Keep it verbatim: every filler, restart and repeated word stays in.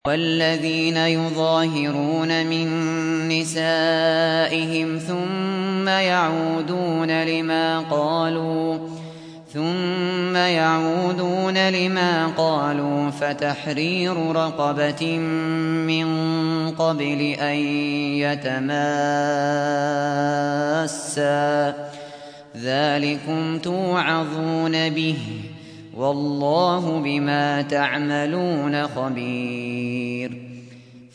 وَالَّذِينَ يُظَاهِرُونَ مِن نِّسَائِهِمْ ثُمَّ يَعُودُونَ لِمَا قَالُوا فَتَحْرِيرُ رَقَبَةٍ مِّن قَبْلِ أَن يَتَمَاسَّا ۚ ذَٰلِكُمْ تُوعَظُونَ بِهِ ۚ وَاللَّهُ بِمَا تَعْمَلُونَ خَبِيرٌ.